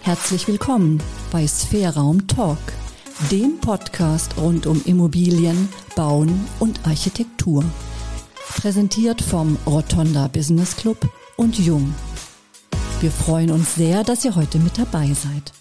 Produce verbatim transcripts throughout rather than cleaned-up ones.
Herzlich willkommen bei Sphärraum Talk, dem Podcast rund um Immobilien, Bauen und Architektur. Präsentiert vom Rotonda Business Club und Jung. Wir freuen uns sehr, dass ihr heute mit dabei seid.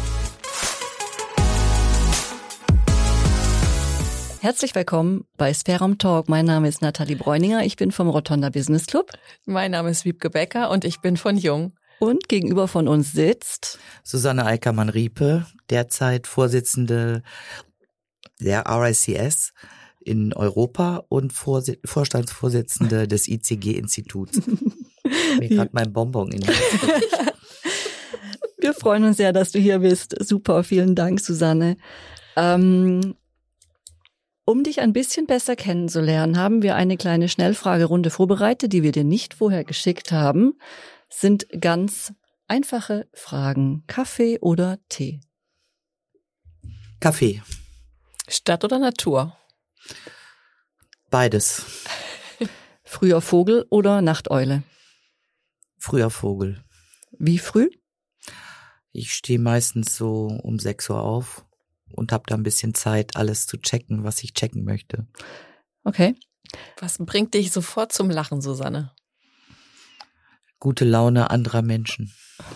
Herzlich willkommen bei Sphärraum Talk. Mein Name ist Nathalie Bräuninger, ich bin vom Rotonda Business Club. Mein Name ist Wiebke Becker und ich bin von Jung. Und gegenüber von uns sitzt Susanne Eickermann-Riepe, derzeit Vorsitzende der R I C S in Europa und Vorsi- Vorstandsvorsitzende des I C G-Instituts. Mir gerade mein Bonbon in die Hand. Wir freuen uns sehr, dass du hier bist. Super, vielen Dank, Susanne. Ähm, um dich ein bisschen besser kennenzulernen, haben wir eine kleine Schnellfragerunde vorbereitet, die wir dir nicht vorher geschickt haben. Sind ganz einfache Fragen. Kaffee oder Tee? Kaffee. Stadt oder Natur? Beides. Früher Vogel oder Nachteule? Früher Vogel. Wie früh? Ich stehe meistens so um sechs Uhr auf und habe da ein bisschen Zeit, alles zu checken, was ich checken möchte. Okay. Was bringt dich sofort zum Lachen, Susanne? Gute Laune anderer Menschen.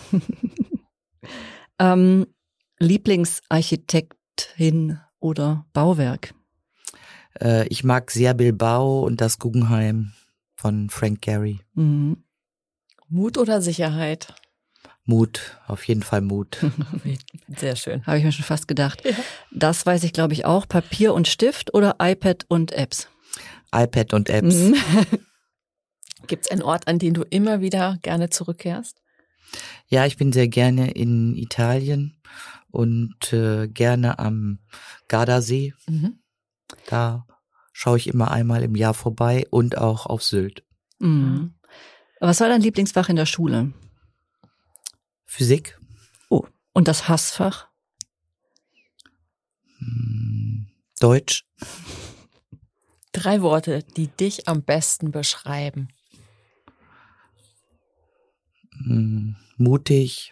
ähm, Lieblingsarchitektin oder Bauwerk? Äh, ich mag sehr Bilbao und das Guggenheim von Frank Gehry. Mhm. Mut oder Sicherheit? Mut, auf jeden Fall Mut. Sehr schön. Habe ich mir schon fast gedacht. Ja. Das weiß ich, glaube ich, auch. Papier und Stift oder iPad und Apps? iPad und Apps. Mhm. Gibt es einen Ort, an den du immer wieder gerne zurückkehrst? Ja, ich bin sehr gerne in Italien und äh, gerne am Gardasee. Mhm. Da schaue ich immer einmal im Jahr vorbei und auch auf Sylt. Mhm. Was war dein Lieblingsfach in der Schule? Physik. Oh, und das Hassfach? Hm, Deutsch. Drei Worte, die dich am besten beschreiben. Hm, mutig,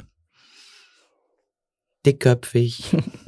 dickköpfig,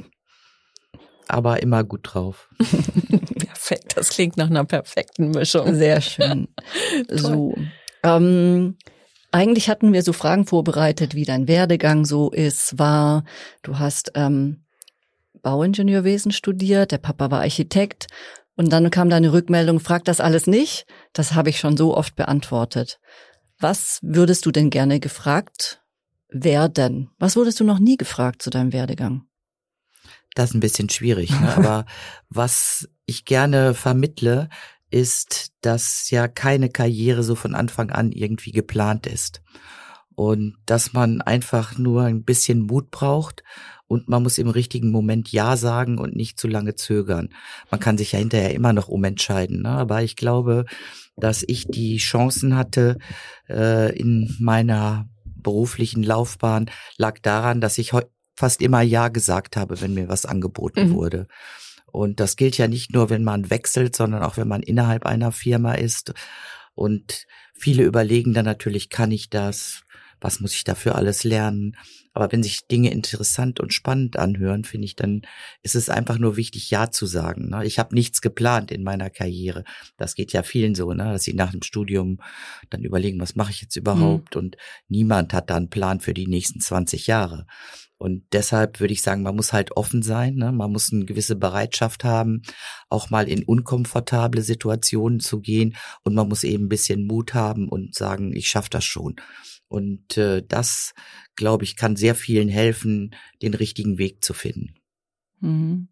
aber immer gut drauf. Perfekt, das klingt nach einer perfekten Mischung. Sehr schön. So, ähm, eigentlich hatten wir so Fragen vorbereitet, wie dein Werdegang so ist, war. Du hast ähm, Bauingenieurwesen studiert, der Papa war Architekt und dann kam deine Rückmeldung, frag das alles nicht. Das habe ich schon so oft beantwortet. Was würdest du denn gerne gefragt werden? Was wurdest du noch nie gefragt zu deinem Werdegang? Das ist ein bisschen schwierig, ne? Aber was ich gerne vermittle, ist, dass ja keine Karriere so von Anfang an irgendwie geplant ist. Und dass man einfach nur ein bisschen Mut braucht und man muss im richtigen Moment Ja sagen und nicht zu lange zögern. Man kann sich ja hinterher immer noch umentscheiden, ne? Aber ich glaube, dass ich die Chancen hatte äh, in meiner beruflichen Laufbahn, lag daran, dass ich heu- fast immer Ja gesagt habe, wenn mir was angeboten Mhm. wurde. Und das gilt ja nicht nur, wenn man wechselt, sondern auch, wenn man innerhalb einer Firma ist. Und viele überlegen dann natürlich, kann ich das? Was muss ich dafür alles lernen? Aber wenn sich Dinge interessant und spannend anhören, finde ich, dann ist es einfach nur wichtig, Ja zu sagen. Ne? Ich habe nichts geplant in meiner Karriere. Das geht ja vielen so, ne? Dass sie nach dem Studium dann überlegen, was mache ich jetzt überhaupt? Mhm. Und niemand hat da einen Plan für die nächsten zwanzig Jahre. Und deshalb würde ich sagen, man muss halt offen sein, ne? Man muss eine gewisse Bereitschaft haben, auch mal in unkomfortable Situationen zu gehen. Und man muss eben ein bisschen Mut haben und sagen, ich schaffe das schon. Und äh, das, glaube ich, kann sehr vielen helfen, den richtigen Weg zu finden. Mhm.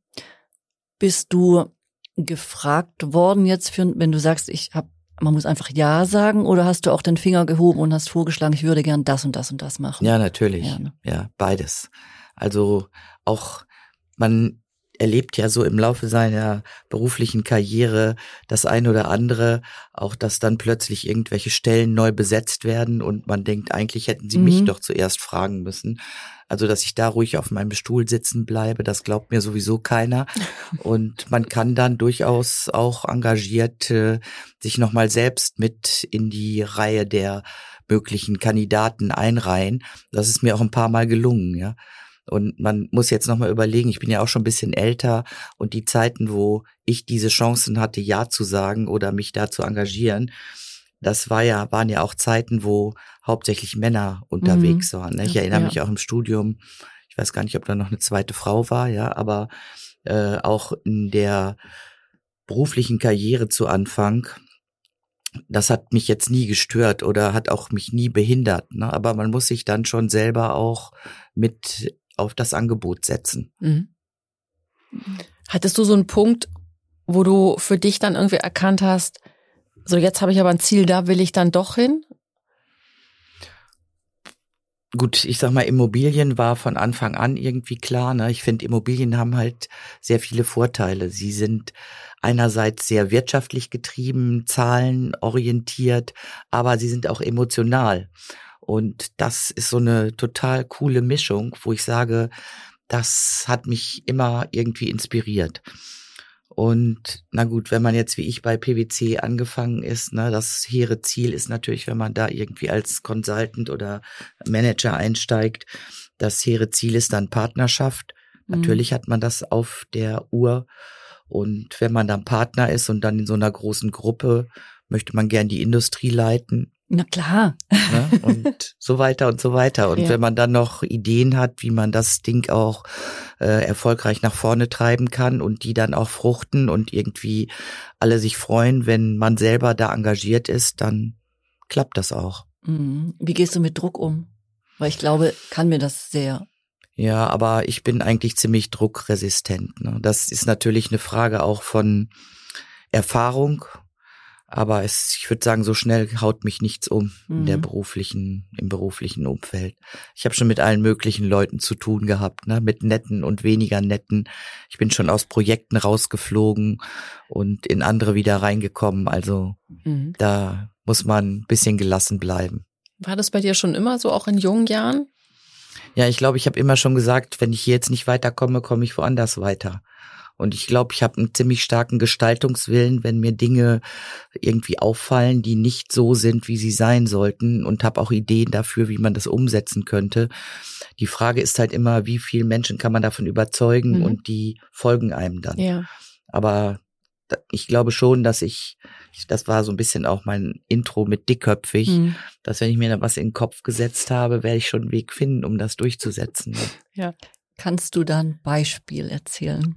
Bist du gefragt worden jetzt, für, wenn du sagst, ich hab, man muss einfach Ja sagen, oder hast du auch den Finger gehoben und hast vorgeschlagen, ich würde gern das und das und das machen? Ja, natürlich. Ja, ne? Ja, beides. Also auch, man erlebt ja so im Laufe seiner beruflichen Karriere das ein oder andere, auch dass dann plötzlich irgendwelche Stellen neu besetzt werden und man denkt, eigentlich hätten sie Mhm. mich doch zuerst fragen müssen. Also, dass ich da ruhig auf meinem Stuhl sitzen bleibe, das glaubt mir sowieso keiner. Und man kann dann durchaus auch engagiert äh, sich nochmal selbst mit in die Reihe der möglichen Kandidaten einreihen. Das ist mir auch ein paar Mal gelungen, ja. Und man muss jetzt nochmal überlegen, ich bin ja auch schon ein bisschen älter und die Zeiten, wo ich diese Chancen hatte, Ja zu sagen oder mich da zu engagieren, das war ja, waren ja auch Zeiten, wo hauptsächlich Männer unterwegs mhm. waren. Ne? Ich erinnere ja. mich auch im Studium, ich weiß gar nicht, ob da noch eine zweite Frau war, ja, aber äh, auch in der beruflichen Karriere zu Anfang, das hat mich jetzt nie gestört oder hat auch mich nie behindert. Ne? Aber man muss sich dann schon selber auch mit auf das Angebot setzen. Mhm. Hattest du so einen Punkt, wo du für dich dann irgendwie erkannt hast, so jetzt habe ich aber ein Ziel, da will ich dann doch hin? Gut, ich sag mal, Immobilien war von Anfang an irgendwie klar. Ne? Ich finde, Immobilien haben halt sehr viele Vorteile. Sie sind einerseits sehr wirtschaftlich getrieben, zahlenorientiert, aber sie sind auch emotional. Und das ist so eine total coole Mischung, wo ich sage, das hat mich immer irgendwie inspiriert. Und na gut, wenn man jetzt wie ich bei P W C angefangen ist, ne, das hehre Ziel ist natürlich, wenn man da irgendwie als Consultant oder Manager einsteigt, das hehre Ziel ist dann Partnerschaft. Mhm. Natürlich hat man das auf der Uhr. Und wenn man dann Partner ist und dann in so einer großen Gruppe, möchte man gern die Industrie leiten. Na klar. Ne? Und so weiter und so weiter. Und ja. wenn man dann noch Ideen hat, wie man das Ding auch äh, erfolgreich nach vorne treiben kann und die dann auch fruchten und irgendwie alle sich freuen, wenn man selber da engagiert ist, dann klappt das auch. Wie gehst du mit Druck um? Weil ich glaube, kann mir das sehr. Ja, aber ich bin eigentlich ziemlich druckresistent. Ne? Das ist natürlich eine Frage auch von Erfahrung. Aber es, ich würde sagen, so schnell haut mich nichts um mhm. in der beruflichen, im beruflichen Umfeld. Ich habe schon mit allen möglichen Leuten zu tun gehabt, ne, mit netten und weniger netten. Ich bin schon aus Projekten rausgeflogen und in andere wieder reingekommen. Also mhm. da muss man ein bisschen gelassen bleiben. War das bei dir schon immer so, auch in jungen Jahren? Ja, ich glaube, ich habe immer schon gesagt, wenn ich hier jetzt nicht weiterkomme, komme ich woanders weiter. Und ich glaube, ich habe einen ziemlich starken Gestaltungswillen, wenn mir Dinge irgendwie auffallen, die nicht so sind, wie sie sein sollten, und habe auch Ideen dafür, wie man das umsetzen könnte. Die Frage ist halt immer, wie viele Menschen kann man davon überzeugen mhm. und die folgen einem dann. Ja. Aber ich glaube schon, dass ich, das war so ein bisschen auch mein Intro mit dickköpfig, mhm. dass wenn ich mir da was in den Kopf gesetzt habe, werde ich schon einen Weg finden, um das durchzusetzen. Ja. Kannst du da ein Beispiel erzählen?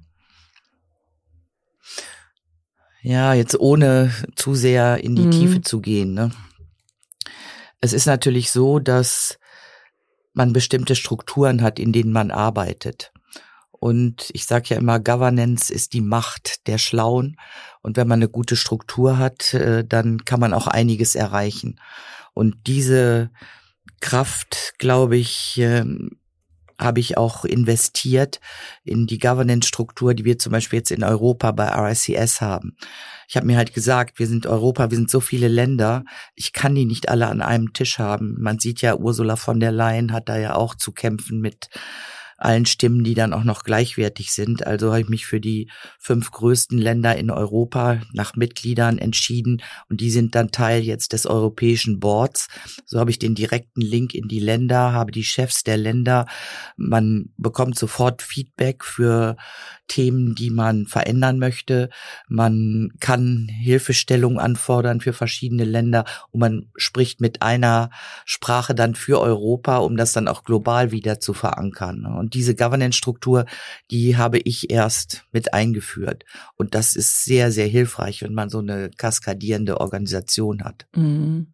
Ja, jetzt ohne zu sehr in die mhm. Tiefe zu gehen. Ne? Es ist natürlich so, dass man bestimmte Strukturen hat, in denen man arbeitet. Und ich sage ja immer, Governance ist die Macht der Schlauen. Und wenn man eine gute Struktur hat, dann kann man auch einiges erreichen. Und diese Kraft, glaube ich, habe ich auch investiert in die Governance-Struktur, die wir zum Beispiel jetzt in Europa bei R I C S haben. Ich habe mir halt gesagt, wir sind Europa, wir sind so viele Länder, ich kann die nicht alle an einem Tisch haben. Man sieht ja, Ursula von der Leyen hat da ja auch zu kämpfen mit allen Stimmen, die dann auch noch gleichwertig sind. Also habe ich mich für die fünf größten Länder in Europa nach Mitgliedern entschieden und die sind dann Teil jetzt des europäischen Boards. So habe ich den direkten Link in die Länder, habe die Chefs der Länder. Man bekommt sofort Feedback für Themen, die man verändern möchte. Man kann Hilfestellung anfordern für verschiedene Länder und man spricht mit einer Sprache dann für Europa, um das dann auch global wieder zu verankern. Und diese Governance-Struktur, die habe ich erst mit eingeführt. Und das ist sehr, sehr hilfreich, wenn man so eine kaskadierende Organisation hat. Mhm.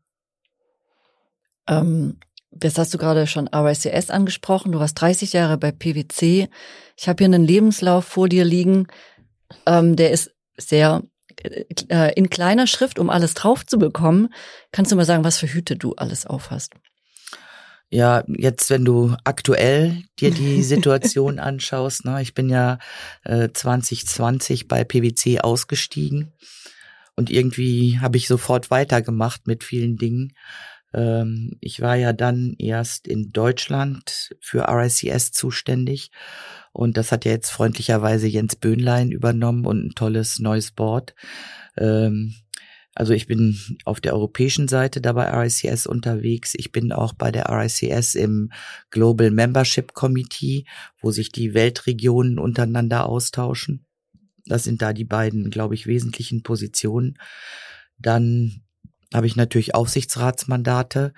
Ähm, jetzt hast du gerade schon R I C S angesprochen. Du warst dreißig Jahre bei P W C. Ich habe hier einen Lebenslauf vor dir liegen. Ähm, der ist sehr äh, in kleiner Schrift, um alles drauf zu bekommen. Kannst du mal sagen, was für Hüte du alles aufhast? Ja, jetzt, wenn du aktuell dir die Situation anschaust, ne, ich bin ja äh, zwanzig zwanzig bei P W C ausgestiegen und irgendwie habe ich sofort weitergemacht mit vielen Dingen. Ähm, ich war ja dann erst in Deutschland für R I C S zuständig und das hat ja jetzt freundlicherweise Jens Böhnlein übernommen und ein tolles neues Board. Ähm, Also ich bin auf der europäischen Seite da bei R I C S unterwegs. Ich bin auch bei der R I C S im Global Membership Committee, wo sich die Weltregionen untereinander austauschen. Das sind da die beiden, glaube ich, wesentlichen Positionen. Dann habe ich natürlich Aufsichtsratsmandate.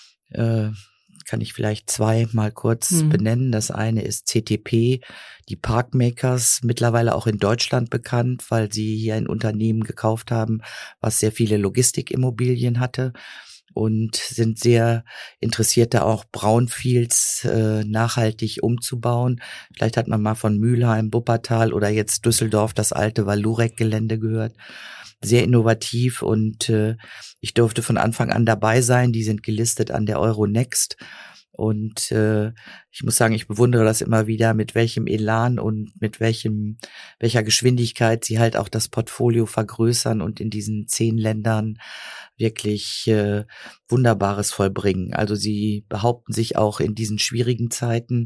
Äh, kann ich vielleicht zwei mal kurz mhm. benennen. Das eine ist C T P, die Parkmakers, mittlerweile auch in Deutschland bekannt, weil sie hier ein Unternehmen gekauft haben, was sehr viele Logistikimmobilien hatte und sind sehr interessiert, da auch Brownfields äh, nachhaltig umzubauen. Vielleicht hat man mal von Mülheim, Wuppertal oder jetzt Düsseldorf das alte Valurec-Gelände gehört. Sehr innovativ und äh, ich durfte von Anfang an dabei sein. Die sind gelistet an der Euronext und äh, ich muss sagen, ich bewundere das immer wieder, mit welchem Elan und mit welchem welcher Geschwindigkeit sie halt auch das Portfolio vergrößern und in diesen zehn Ländern wirklich äh, Wunderbares vollbringen. Also sie behaupten sich auch in diesen schwierigen Zeiten.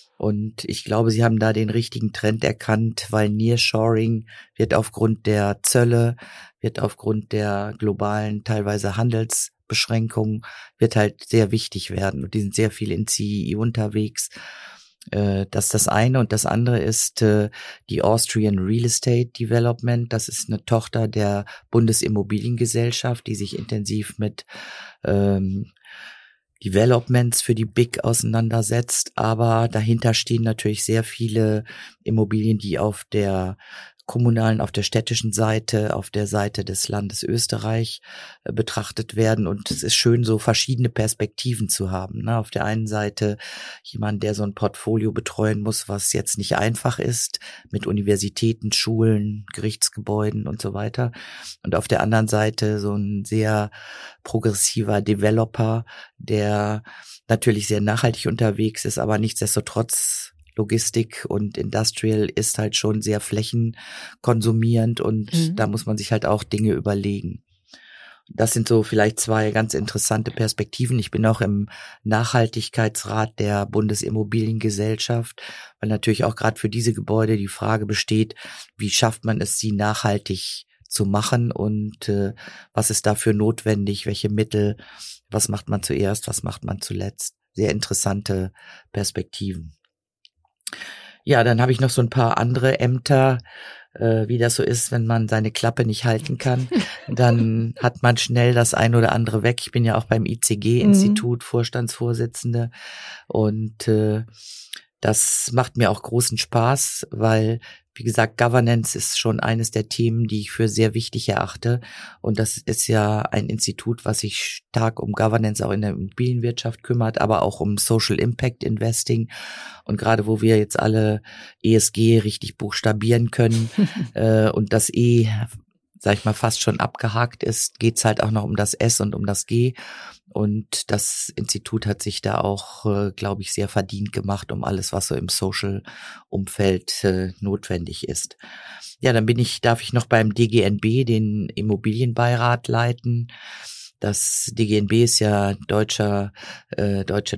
Und ich glaube, sie haben da den richtigen Trend erkannt, weil Nearshoring wird aufgrund der Zölle, wird aufgrund der globalen teilweise Handelsbeschränkungen, wird halt sehr wichtig werden. Und die sind sehr viel in C E I unterwegs. Das ist das eine. Und das andere ist die Austrian Real Estate Development. Das ist eine Tochter der Bundesimmobiliengesellschaft, die sich intensiv mit ähm, Developments für die Big auseinandersetzt, aber dahinter stehen natürlich sehr viele Immobilien, die auf der kommunalen, auf der städtischen Seite, auf der Seite des Landes Österreich äh, betrachtet werden. Und es ist schön, so verschiedene Perspektiven zu haben. Ne? Auf der einen Seite jemand, der so ein Portfolio betreuen muss, was jetzt nicht einfach ist, mit Universitäten, Schulen, Gerichtsgebäuden und so weiter. Und auf der anderen Seite so ein sehr progressiver Developer, der natürlich sehr nachhaltig unterwegs ist, aber nichtsdestotrotz Logistik und Industrial ist halt schon sehr flächenkonsumierend und mhm. da muss man sich halt auch Dinge überlegen. Das sind so vielleicht zwei ganz interessante Perspektiven. Ich bin auch im Nachhaltigkeitsrat der Bundesimmobiliengesellschaft, weil natürlich auch gerade für diese Gebäude die Frage besteht, wie schafft man es, sie nachhaltig zu machen und äh, was ist dafür notwendig, welche Mittel, was macht man zuerst, was macht man zuletzt. Sehr interessante Perspektiven. Ja, dann habe ich noch so ein paar andere Ämter, äh, wie das so ist, wenn man seine Klappe nicht halten kann. Dann hat man schnell das ein oder andere weg. Ich bin ja auch beim I C G-Institut mhm. Vorstandsvorsitzende und äh, das macht mir auch großen Spaß, weil, wie gesagt, Governance ist schon eines der Themen, die ich für sehr wichtig erachte. Und das ist ja ein Institut, was sich stark um Governance auch in der Immobilienwirtschaft kümmert, aber auch um Social Impact Investing. Und gerade wo wir jetzt alle E S G richtig buchstabieren können äh, und das E, sag ich mal, fast schon abgehakt ist, geht's halt auch noch um das S und um das G. Und das Institut hat sich da auch, äh, glaube ich, sehr verdient gemacht um alles, was so im Social-Umfeld äh, notwendig ist. Ja, dann bin ich, darf ich noch beim D G N B, den Immobilienbeirat, leiten. Das D G N B ist ja deutscher, äh, deutsche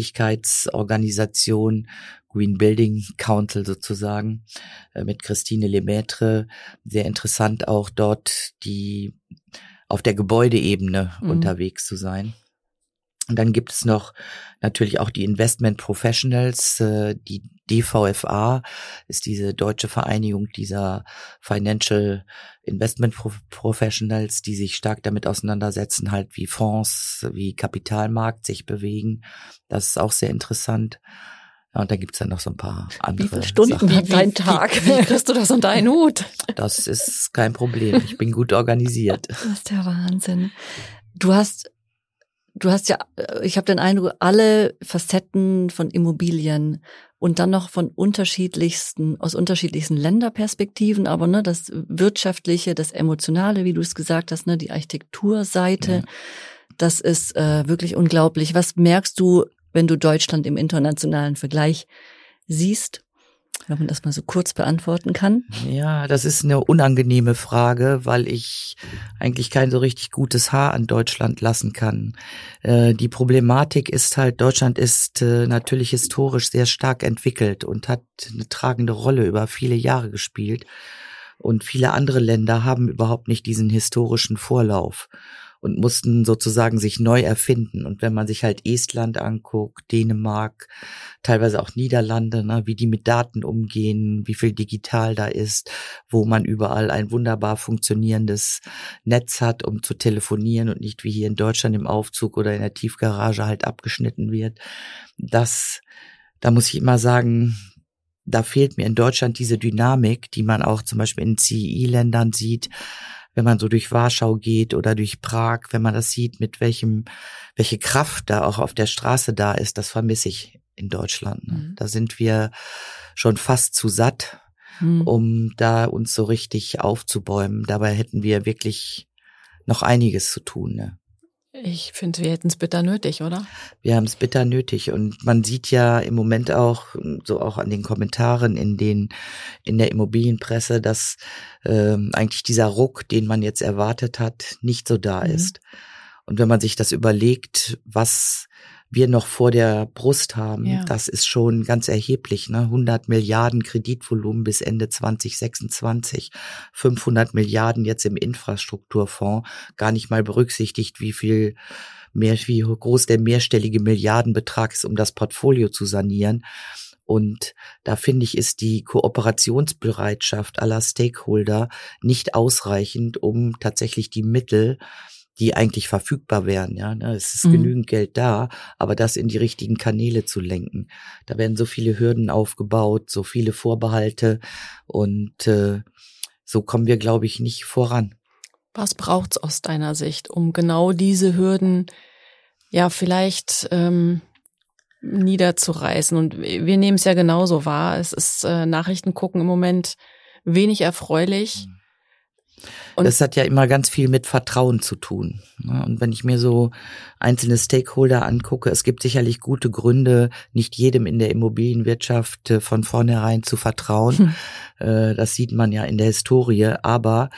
Nachhaltigkeitsorganisation, Green Building Council sozusagen, äh, mit Christine Lemaitre. Sehr interessant auch dort die auf der Gebäudeebene mhm. unterwegs zu sein. Und dann gibt es noch natürlich auch die Investment Professionals, äh, die D V F A ist diese deutsche Vereinigung dieser Financial Investment Professionals, die sich stark damit auseinandersetzen, halt wie Fonds, wie Kapitalmarkt sich bewegen. Das ist auch sehr interessant. Ja, und da gibt's dann noch so ein paar andere Wie viele Stunden Sachen. hat dein Tag? Wie, wie kriegst du das unter einen Hut? Das ist kein Problem. Ich bin gut organisiert. Das ist der Wahnsinn. Du hast, du hast ja, ich habe den Eindruck, alle Facetten von Immobilien und dann noch von unterschiedlichsten, aus unterschiedlichsten Länderperspektiven, aber ne, das Wirtschaftliche, das Emotionale, wie du es gesagt hast, ne, die Architekturseite, ja. Das ist äh, wirklich unglaublich. Was merkst du, wenn du Deutschland im internationalen Vergleich siehst, wenn man das mal so kurz beantworten kann? Ja, das ist eine unangenehme Frage, weil ich eigentlich kein so richtig gutes Haar an Deutschland lassen kann. Äh, die Problematik ist halt, Deutschland ist äh, natürlich historisch sehr stark entwickelt und hat eine tragende Rolle über viele Jahre gespielt. Und viele andere Länder haben überhaupt nicht diesen historischen Vorlauf und mussten sozusagen sich neu erfinden. Und wenn man sich halt Estland anguckt, Dänemark, teilweise auch Niederlande, ne, wie die mit Daten umgehen, wie viel digital da ist, wo man überall ein wunderbar funktionierendes Netz hat, um zu telefonieren und nicht wie hier in Deutschland im Aufzug oder in der Tiefgarage halt abgeschnitten wird. Das, da muss ich immer sagen, da fehlt mir in Deutschland diese Dynamik, die man auch zum Beispiel in C I I-Ländern sieht, wenn man so durch Warschau geht oder durch Prag, wenn man das sieht, mit welchem, welche Kraft da auch auf der Straße da ist, das vermisse ich in Deutschland. Mhm. Da sind wir schon fast zu satt, mhm. um da uns so richtig aufzubäumen. Dabei hätten wir wirklich noch einiges zu tun, ne? Ich finde, wir hätten es bitter nötig, oder? Wir haben es bitter nötig und man sieht ja im Moment auch, so auch an den Kommentaren in den in der Immobilienpresse, dass ähm, eigentlich dieser Ruck, den man jetzt erwartet hat, nicht so da mhm. ist. Und wenn man sich das überlegt, was wir noch vor der Brust haben, ja. das ist schon ganz erheblich, ne? hundert Milliarden Kreditvolumen bis Ende zwanzig sechsundzwanzig, fünfhundert Milliarden jetzt im Infrastrukturfonds, gar nicht mal berücksichtigt, wie viel mehr, wie groß der mehrstellige Milliardenbetrag ist, um das Portfolio zu sanieren. Und da finde ich, ist die Kooperationsbereitschaft aller Stakeholder nicht ausreichend, um tatsächlich die Mittel, die eigentlich verfügbar wären, ja, es ist mhm. genügend Geld da, aber das in die richtigen Kanäle zu lenken. Da werden so viele Hürden aufgebaut, so viele Vorbehalte und äh, so kommen wir, glaube ich, nicht voran. Was braucht's aus deiner Sicht, um genau diese Hürden ja vielleicht ähm, niederzureißen? Und wir nehmen es ja genauso wahr. Es ist äh, Nachrichten gucken im Moment wenig erfreulich. Mhm. Und das hat ja immer ganz viel mit Vertrauen zu tun. Und wenn ich mir so einzelne Stakeholder angucke, es gibt sicherlich gute Gründe, nicht jedem in der Immobilienwirtschaft von vornherein zu vertrauen. Hm. Das sieht man ja in der Historie. Aber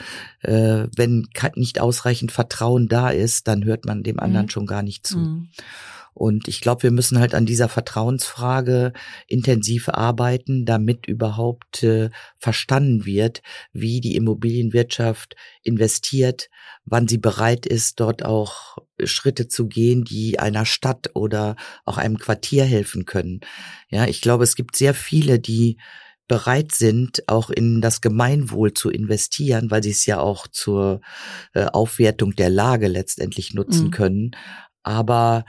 wenn nicht ausreichend Vertrauen da ist, dann hört man dem anderen hm. schon gar nicht zu. Hm. Und ich glaube, wir müssen halt an dieser Vertrauensfrage intensiv arbeiten, damit überhaupt äh, verstanden wird, wie die Immobilienwirtschaft investiert, wann sie bereit ist, dort auch Schritte zu gehen, die einer Stadt oder auch einem Quartier helfen können. Ja, ich glaube, es gibt sehr viele, die bereit sind, auch in das Gemeinwohl zu investieren, weil sie es ja auch zur äh, Aufwertung der Lage letztendlich nutzen mhm. können. Aber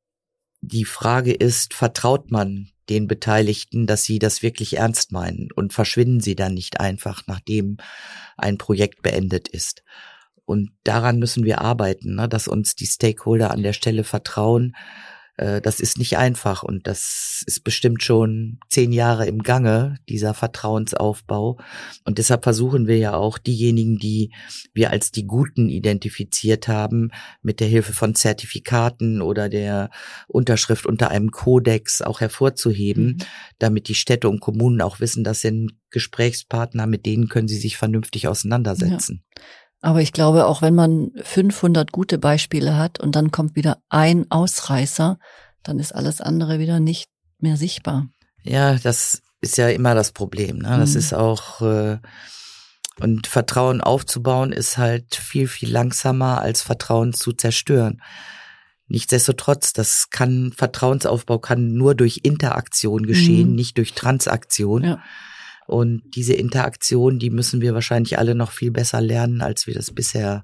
die Frage ist, vertraut man den Beteiligten, dass sie das wirklich ernst meinen und verschwinden sie dann nicht einfach, nachdem ein Projekt beendet ist? Und daran müssen wir arbeiten, ne, dass uns die Stakeholder an der Stelle vertrauen. Äh, das ist nicht einfach und das ist bestimmt schon zehn Jahre im Gange, dieser Vertrauensaufbau. Und deshalb versuchen wir ja auch diejenigen, die wir als die Guten identifiziert haben, mit der Hilfe von Zertifikaten oder der Unterschrift unter einem Kodex auch hervorzuheben, mhm. damit die Städte und Kommunen auch wissen, das sind Gesprächspartner, mit denen können sie sich vernünftig auseinandersetzen. Ja. Aber ich glaube, auch wenn man fünfhundert gute Beispiele hat und dann kommt wieder ein Ausreißer, dann ist alles andere wieder nicht mehr sichtbar. Ja, das ist ja immer das Problem, ne? Das mhm. ist auch, äh, und Vertrauen aufzubauen ist halt viel, viel langsamer als Vertrauen zu zerstören. Nichtsdestotrotz, das kann, Vertrauensaufbau kann nur durch Interaktion geschehen, mhm. nicht durch Transaktion. Ja. Und diese Interaktion, die müssen wir wahrscheinlich alle noch viel besser lernen, als wir das bisher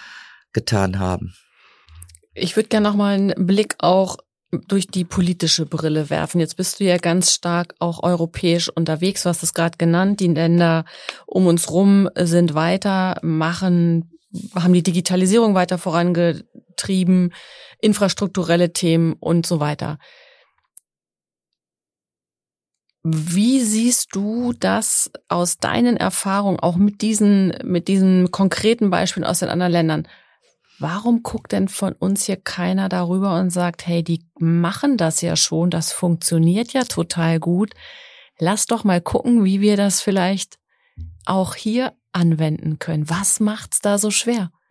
getan haben. Ich würde gerne noch mal einen Blick auch durch die politische Brille werfen. Jetzt bist du ja ganz stark auch europäisch unterwegs. Du hast es gerade genannt. Die Länder um uns rum sind weiter, machen, haben die Digitalisierung weiter vorangetrieben, infrastrukturelle Themen und so weiter. Wie siehst du das aus deinen Erfahrungen, auch mit diesen, mit diesen konkreten Beispielen aus den anderen Ländern? Warum guckt denn von uns hier keiner darüber und sagt, hey, die machen das ja schon, das funktioniert ja total gut. Lass doch mal gucken, wie wir das vielleicht auch hier anwenden können. Was macht's da so schwer?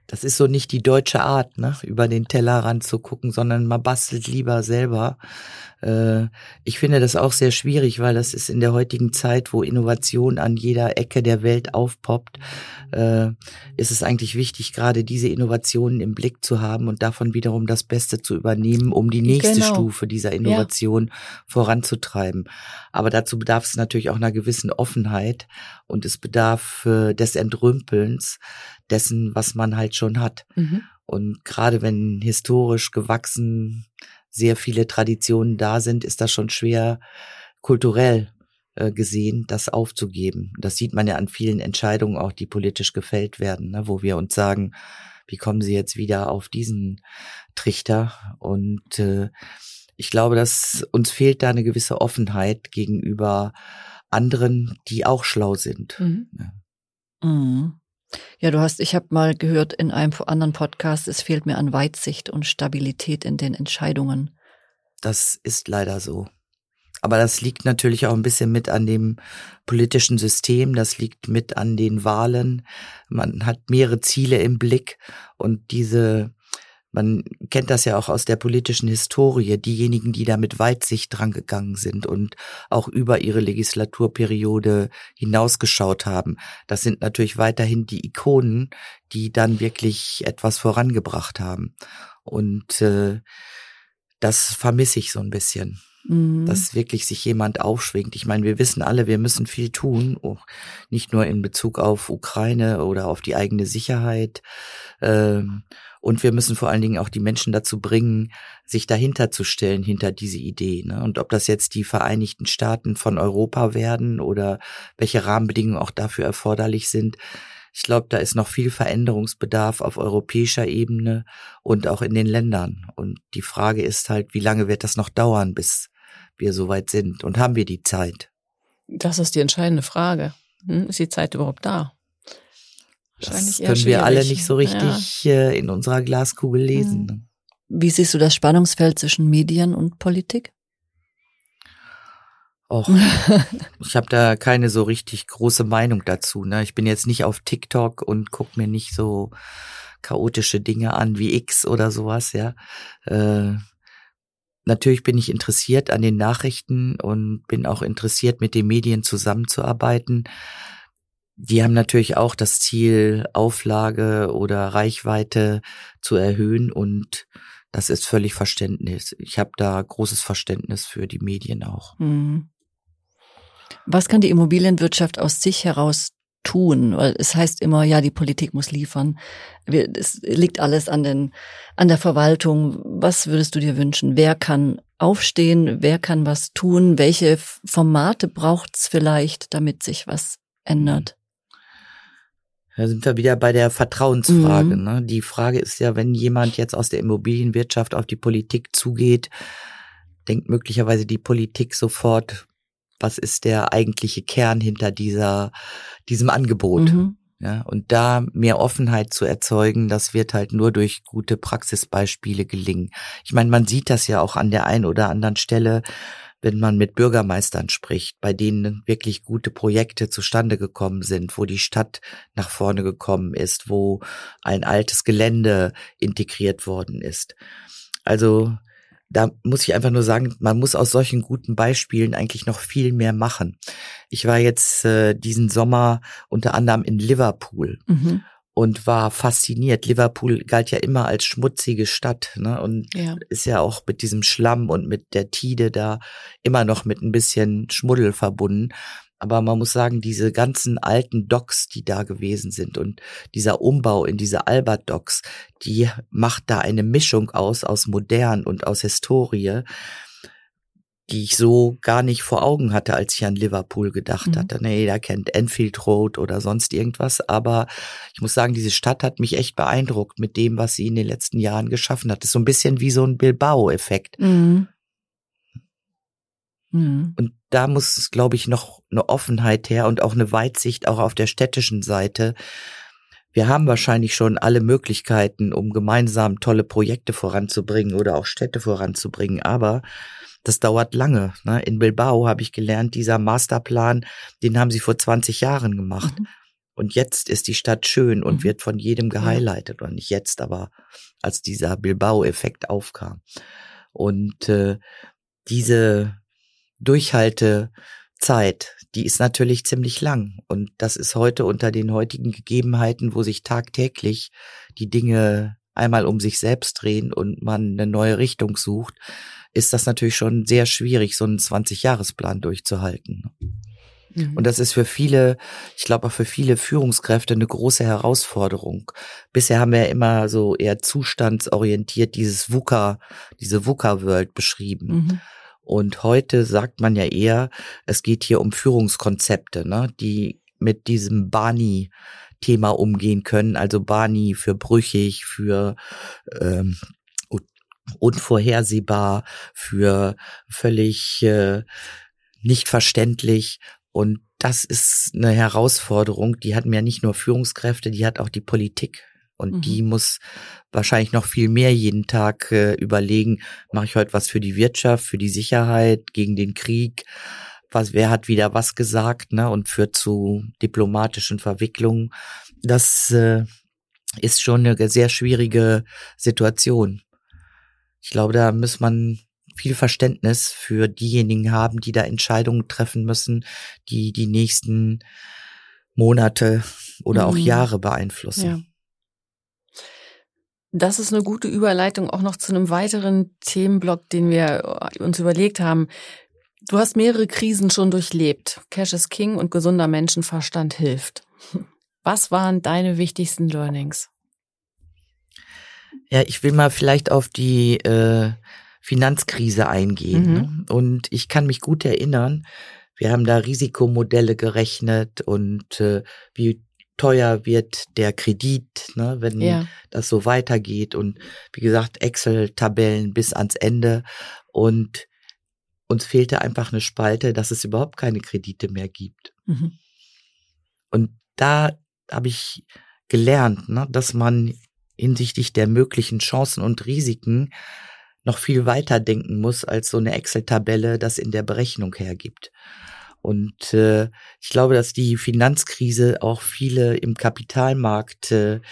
Das ist so nicht die deutsche Art, ne, über den Tellerrand zu gucken, sondern man bastelt lieber selber. Äh, ich finde das auch sehr schwierig, weil das ist in der heutigen Zeit, wo Innovation an jeder Ecke der Welt aufpoppt, äh, ist es eigentlich wichtig, gerade diese Innovationen im Blick zu haben und davon wiederum das Beste zu übernehmen, um die nächste Genau. Stufe dieser Innovation ja. voranzutreiben. Aber dazu bedarf es natürlich auch einer gewissen Offenheit und es bedarf äh, des Entrümpelns dessen, was man halt schon hat. Mhm. Und gerade wenn historisch gewachsen sehr viele Traditionen da sind, ist das schon schwer, kulturell äh, gesehen, das aufzugeben. Das sieht man ja an vielen Entscheidungen auch, die politisch gefällt werden, ne, wo wir uns sagen, wie kommen sie jetzt wieder auf diesen Trichter? Und äh, ich glaube, dass uns fehlt da eine gewisse Offenheit gegenüber anderen, die auch schlau sind. Mhm. Ja. Mhm. Ja, du hast, ich habe mal gehört in einem anderen Podcast, es fehlt mir an Weitsicht und Stabilität in den Entscheidungen. Das ist leider so. Aber das liegt natürlich auch ein bisschen mit an dem politischen System, das liegt mit an den Wahlen. Man hat mehrere Ziele im Blick und diese, man kennt das ja auch aus der politischen Historie, diejenigen, die da mit Weitsicht drangegangen sind und auch über ihre Legislaturperiode hinausgeschaut haben. Das sind natürlich weiterhin die Ikonen, die dann wirklich etwas vorangebracht haben. Und äh, das vermisse ich so ein bisschen. Mhm. Dass wirklich sich jemand aufschwingt. Ich meine, wir wissen alle, wir müssen viel tun, nicht nur in Bezug auf Ukraine oder auf die eigene Sicherheit. Und wir müssen vor allen Dingen auch die Menschen dazu bringen, sich dahinter zu stellen, hinter diese Idee. Und ob das jetzt die Vereinigten Staaten von Europa werden oder welche Rahmenbedingungen auch dafür erforderlich sind, ich glaube, da ist noch viel Veränderungsbedarf auf europäischer Ebene und auch in den Ländern. Und die Frage ist halt, wie lange wird das noch dauern, bis wir soweit sind? Und haben wir die Zeit? Das ist die entscheidende Frage. Hm, ist die Zeit überhaupt da? Das können wir alle nicht so richtig ja. in unserer Glaskugel lesen. Hm. Wie siehst du das Spannungsfeld zwischen Medien und Politik? Och, ich habe da keine so richtig große Meinung dazu. Ne? Ich bin jetzt nicht auf TikTok und guck mir nicht so chaotische Dinge an wie X oder sowas. Ja, äh, natürlich bin ich interessiert an den Nachrichten und bin auch interessiert, mit den Medien zusammenzuarbeiten. Die haben natürlich auch das Ziel, Auflage oder Reichweite zu erhöhen und das ist völlig Verständnis. Ich habe da großes Verständnis für die Medien auch. Mhm. Was kann die Immobilienwirtschaft aus sich heraus tun? Weil es heißt immer, ja, die Politik muss liefern. Es liegt alles an den, an der Verwaltung. Was würdest du dir wünschen? Wer kann aufstehen? Wer kann was tun? Welche Formate braucht's vielleicht, damit sich was ändert? Da sind wir wieder bei der Vertrauensfrage. Mhm. Ne? Die Frage ist ja, wenn jemand jetzt aus der Immobilienwirtschaft auf die Politik zugeht, denkt möglicherweise die Politik sofort, was ist der eigentliche Kern hinter dieser, diesem Angebot? Mhm. Ja, und da mehr Offenheit zu erzeugen, das wird halt nur durch gute Praxisbeispiele gelingen. Ich meine, man sieht das ja auch an der einen oder anderen Stelle, wenn man mit Bürgermeistern spricht, bei denen wirklich gute Projekte zustande gekommen sind, wo die Stadt nach vorne gekommen ist, wo ein altes Gelände integriert worden ist. Also da muss ich einfach nur sagen, man muss aus solchen guten Beispielen eigentlich noch viel mehr machen. Ich war jetzt äh, diesen Sommer unter anderem in Liverpool mhm. und war fasziniert. Liverpool galt ja immer als schmutzige Stadt, ne? Und ja. ist ja auch mit diesem Schlamm und mit der Tide da immer noch mit ein bisschen Schmuddel verbunden. Aber man muss sagen, diese ganzen alten Docks, die da gewesen sind und dieser Umbau in diese Albert-Docks, die macht da eine Mischung aus, aus modern und aus Historie, die ich so gar nicht vor Augen hatte, als ich an Liverpool gedacht mhm. hatte. Nee, jeder kennt Enfield Road oder sonst irgendwas, aber ich muss sagen, diese Stadt hat mich echt beeindruckt mit dem, was sie in den letzten Jahren geschaffen hat. Das ist so ein bisschen wie so ein Bilbao-Effekt. Mhm. Mhm. Und da muss, glaube ich, noch eine Offenheit her und auch eine Weitsicht auch auf der städtischen Seite. Wir haben wahrscheinlich schon alle Möglichkeiten, um gemeinsam tolle Projekte voranzubringen oder auch Städte voranzubringen, aber das dauert lange. Ne? In Bilbao habe ich gelernt, dieser Masterplan, den haben sie vor zwanzig Jahren gemacht. Mhm. Und jetzt ist die Stadt schön und Mhm. wird von jedem gehighlightet. Oder nicht jetzt, aber als dieser Bilbao-Effekt aufkam. Und äh, diese Durchhaltezeit, die ist natürlich ziemlich lang. Und das ist heute unter den heutigen Gegebenheiten, wo sich tagtäglich die Dinge einmal um sich selbst drehen und man eine neue Richtung sucht, ist das natürlich schon sehr schwierig, so einen zwanzig-Jahresplan durchzuhalten. Mhm. Und das ist für viele, ich glaube auch für viele Führungskräfte eine große Herausforderung. Bisher haben wir ja immer so eher zustandsorientiert dieses VUCA, diese VUCA-World beschrieben. Mhm. Und heute sagt man ja eher, es geht hier um Führungskonzepte, ne, die mit diesem Barney-Thema umgehen können. Also Barney für brüchig, für ähm, unvorhersehbar, für völlig äh, nicht verständlich. Und das ist eine Herausforderung, die hatten ja nicht nur Führungskräfte, die hat auch die Politik. Und Mhm. die muss wahrscheinlich noch viel mehr jeden Tag äh, überlegen, mache ich heute was für die Wirtschaft, für die Sicherheit, gegen den Krieg, was, wer hat wieder was gesagt, ne, und führt zu diplomatischen Verwicklungen. Das äh, ist schon eine sehr schwierige Situation. Ich glaube, da muss man viel Verständnis für diejenigen haben, die da Entscheidungen treffen müssen, die die nächsten Monate oder auch Mhm. Jahre beeinflussen. Ja. Das ist eine gute Überleitung auch noch zu einem weiteren Themenblock, den wir uns überlegt haben. Du hast mehrere Krisen schon durchlebt. Cash is King und gesunder Menschenverstand hilft. Was waren deine wichtigsten Learnings? Ja, ich will mal vielleicht auf die äh, Finanzkrise eingehen. Mhm. Ne? Und ich kann mich gut erinnern, wir haben da Risikomodelle gerechnet und äh, wie teuer wird der Kredit, ne, wenn Ja. das so weitergeht. Und wie gesagt, Excel-Tabellen bis ans Ende. Und uns fehlte einfach eine Spalte, dass es überhaupt keine Kredite mehr gibt. Mhm. Und da habe ich gelernt, ne, dass man hinsichtlich der möglichen Chancen und Risiken noch viel weiter denken muss, als so eine Excel-Tabelle das in der Berechnung hergibt. Und äh, ich glaube, dass die Finanzkrise auch viele im Kapitalmarkt äh,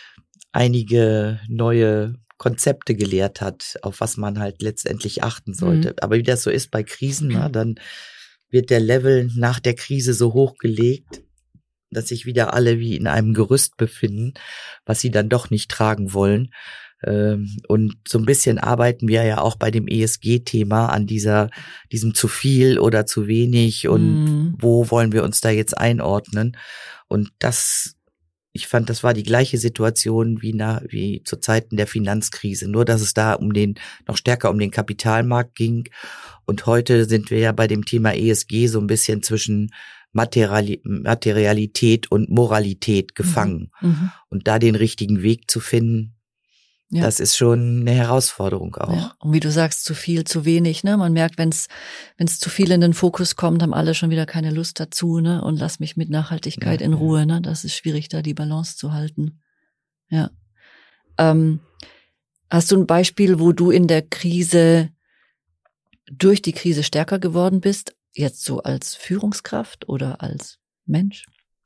einige neue Konzepte gelehrt hat, auf was man halt letztendlich achten sollte. Mhm. Aber wie das so ist bei Krisen, ne, dann wird der Level nach der Krise so hoch gelegt, dass sich wieder alle wie in einem Gerüst befinden, was sie dann doch nicht tragen wollen. Und so ein bisschen arbeiten wir ja auch bei dem E S G-Thema an dieser, diesem zu viel oder zu wenig und Mhm. wo wollen wir uns da jetzt einordnen. Und das, ich fand, das war die gleiche Situation wie nach, wie zu Zeiten der Finanzkrise. Nur, dass es da um den, noch stärker um den Kapitalmarkt ging. Und heute sind wir ja bei dem Thema E S G so ein bisschen zwischen Materiali- Materialität und Moralität gefangen. Mhm. Und da den richtigen Weg zu finden, Ja. das ist schon eine Herausforderung auch. Ja. Und wie du sagst, zu viel, zu wenig, ne? Man merkt, wenn es wenn es zu viel in den Fokus kommt, haben alle schon wieder keine Lust dazu, ne? Und lass mich mit Nachhaltigkeit Ja, in ja. Ruhe, ne? Das ist schwierig, da die Balance zu halten. Ja. Ähm, hast du ein Beispiel, wo du in der Krise durch die Krise stärker geworden bist? Jetzt so als Führungskraft oder als Mensch?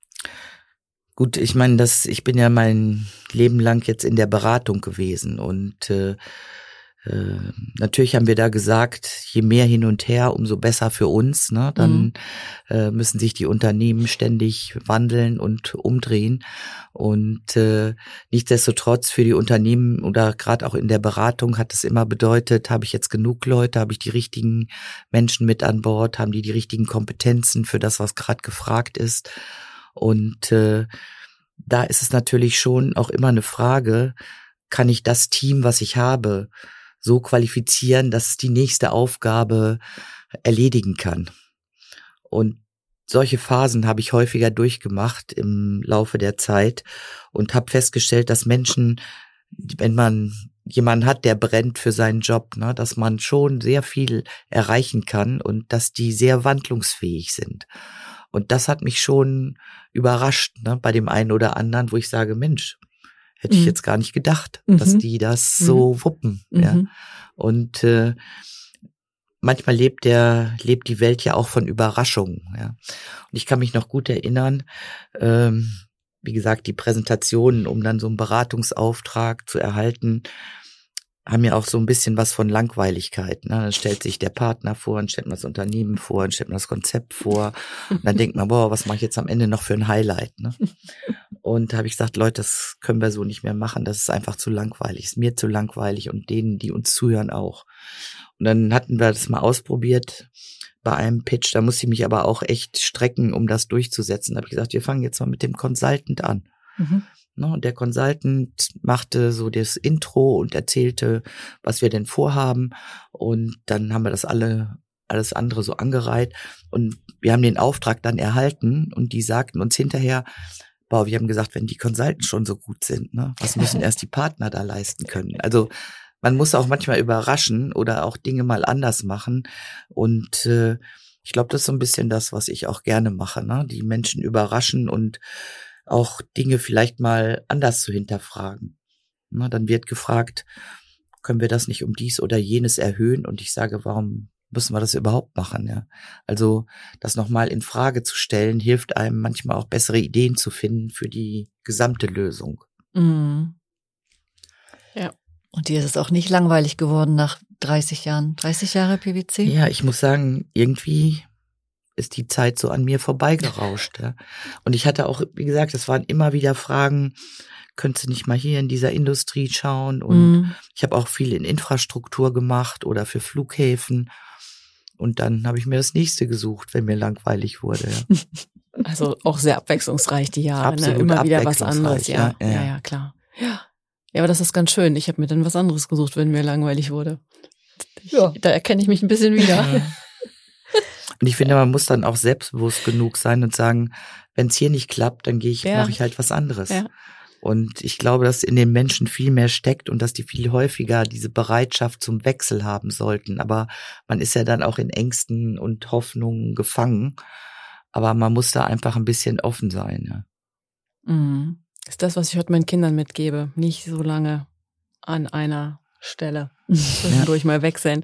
Gut, ich meine, das, ich bin ja mein Leben lang jetzt in der Beratung gewesen und äh, äh, natürlich haben wir da gesagt, je mehr hin und her, umso besser für uns. Ne? Dann Mhm. äh, müssen sich die Unternehmen ständig wandeln und umdrehen. Und äh, nichtsdestotrotz für die Unternehmen oder gerade auch in der Beratung hat es immer bedeutet, habe ich jetzt genug Leute, habe ich die richtigen Menschen mit an Bord, haben die die richtigen Kompetenzen für das, was gerade gefragt ist. Und äh, da ist es natürlich schon auch immer eine Frage, kann ich das Team, was ich habe, so qualifizieren, dass es die nächste Aufgabe erledigen kann. Und solche Phasen habe ich häufiger durchgemacht im Laufe der Zeit und habe festgestellt, dass Menschen, wenn man jemanden hat, der brennt für seinen Job, ne, dass man schon sehr viel erreichen kann und dass die sehr wandlungsfähig sind. Und das hat mich schon überrascht, ne, bei dem einen oder anderen, wo ich sage, Mensch, hätte ich Mhm. jetzt gar nicht gedacht, Mhm. dass die das so wuppen. Mhm. Ja. Und äh, manchmal lebt der lebt die Welt ja auch von Überraschungen. Ja. Und ich kann mich noch gut erinnern, ähm, wie gesagt, die Präsentationen, um dann so einen Beratungsauftrag zu erhalten, haben ja auch so ein bisschen was von Langweiligkeit. Ne? Dann stellt sich der Partner vor, dann stellt man das Unternehmen vor, dann stellt man das Konzept vor. Und dann denkt man, boah, was mache ich jetzt am Ende noch für ein Highlight? Ne? Und da habe ich gesagt, Leute, das können wir so nicht mehr machen. Das ist einfach zu langweilig. Ist mir zu langweilig und denen, die uns zuhören, auch. Und dann hatten wir das mal ausprobiert bei einem Pitch. Da musste ich mich aber auch echt strecken, um das durchzusetzen. Da habe ich gesagt, wir fangen jetzt mal mit dem Consultant an. Mhm. Und der Consultant machte so das Intro und erzählte, was wir denn vorhaben. Und dann haben wir das alle, alles andere so angereiht. Und wir haben den Auftrag dann erhalten und die sagten uns hinterher, boah, wir haben gesagt, wenn die Consultants schon so gut sind, ne, was müssen erst die Partner da leisten können? Also man muss auch manchmal überraschen oder auch Dinge mal anders machen. Und äh, ich glaube, das ist so ein bisschen das, was ich auch gerne mache, ne? Die Menschen überraschen und auch Dinge vielleicht mal anders zu hinterfragen. Na, dann wird gefragt, können wir das nicht um dies oder jenes erhöhen? Und ich sage, warum müssen wir das überhaupt machen? Ja, also das nochmal in Frage zu stellen, hilft einem manchmal auch bessere Ideen zu finden für die gesamte Lösung. Mhm. Ja. Und dir ist es auch nicht langweilig geworden nach dreißig Jahren, dreißig Jahre P W C? Ja, ich muss sagen, irgendwie ist die Zeit so an mir vorbeigerauscht. Ja. Und ich hatte auch, wie gesagt, es waren immer wieder Fragen, könntest du nicht mal hier in dieser Industrie schauen? Und mm. ich habe auch viel in Infrastruktur gemacht oder für Flughäfen. Und dann habe ich mir das nächste gesucht, wenn mir langweilig wurde. Ja. Also auch sehr abwechslungsreich die Jahre, Absolut ne? Immer wieder was anderes. Ja, ja, ja, ja, ja, klar. Ja. Ja, aber das ist ganz schön. Ich habe mir dann was anderes gesucht, wenn mir langweilig wurde. Ich, ja. Da erkenne ich mich ein bisschen wieder. Ja. Und ich finde, man muss dann auch selbstbewusst genug sein und sagen, wenn es hier nicht klappt, dann gehe ich, ja. mache ich halt was anderes. Ja. Und ich glaube, dass in den Menschen viel mehr steckt und dass die viel häufiger diese Bereitschaft zum Wechsel haben sollten. Aber man ist ja dann auch in Ängsten und Hoffnungen gefangen. Aber man muss da einfach ein bisschen offen sein. Ja. Mhm. Ist das, was ich heute meinen Kindern mitgebe. Nicht so lange an einer Stelle. Zwischendurch ja. mal wechseln.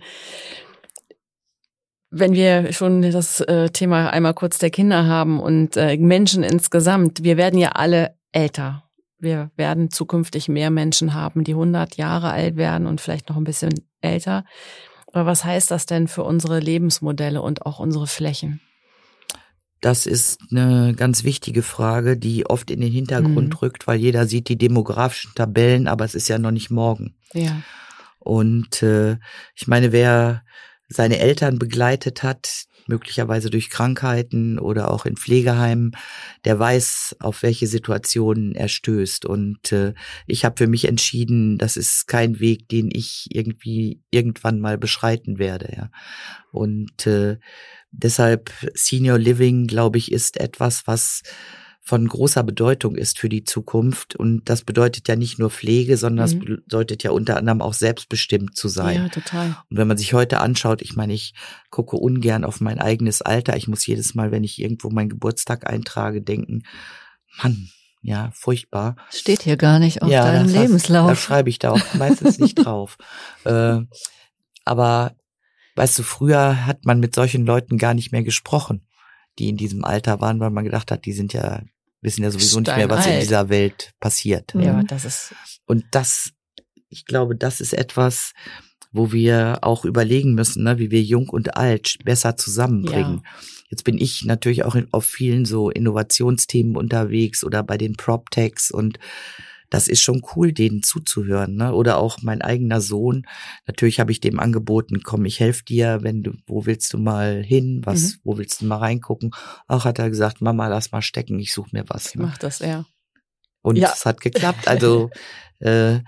Wenn wir schon das äh, Thema einmal kurz der Kinder haben und äh, Menschen insgesamt, wir werden ja alle älter. Wir werden zukünftig mehr Menschen haben, die hundert Jahre alt werden und vielleicht noch ein bisschen älter. Aber was heißt das denn für unsere Lebensmodelle und auch unsere Flächen? Das ist eine ganz wichtige Frage, die oft in den Hintergrund mhm. rückt, weil jeder sieht die demografischen Tabellen, aber es ist ja noch nicht morgen. Ja. Und äh, ich meine, wer seine Eltern begleitet hat, möglicherweise durch Krankheiten oder auch in Pflegeheimen, der weiß, auf welche Situationen er stößt. Und äh, ich habe für mich entschieden, das ist kein Weg, den ich irgendwie irgendwann mal beschreiten werde. Ja. Und äh, deshalb Senior Living, glaube ich, ist etwas, was von großer Bedeutung ist für die Zukunft. Und das bedeutet ja nicht nur Pflege, sondern mhm. das bedeutet ja unter anderem auch selbstbestimmt zu sein. Ja, total. Und wenn man sich heute anschaut, ich meine, ich gucke ungern auf mein eigenes Alter. Ich muss jedes Mal, wenn ich irgendwo meinen Geburtstag eintrage, denken, Mann, ja, furchtbar. Steht hier gar nicht auf ja, deinem Lebenslauf. Da schreibe ich da auch meistens nicht drauf. Äh, aber weißt du, früher hat man mit solchen Leuten gar nicht mehr gesprochen, die in diesem Alter waren, weil man gedacht hat, die sind ja wissen ja sowieso nicht mehr, was in dieser Welt passiert. Ja, das ist. Und das, ich glaube, das ist etwas, wo wir auch überlegen müssen, ne, wie wir Jung und Alt besser zusammenbringen. Ja. Jetzt bin ich natürlich auch in, auf vielen so Innovationsthemen unterwegs oder bei den PropTechs und das ist schon cool, denen zuzuhören, ne? Oder auch mein eigener Sohn. Natürlich habe ich dem angeboten, komm, ich helfe dir, wenn du, wo willst du mal hin, was, mhm. wo willst du mal reingucken? Auch hat er gesagt, Mama, lass mal stecken, ich suche mir was. Ich ne? mach das, ja. Und ja. es hat geklappt. Also äh,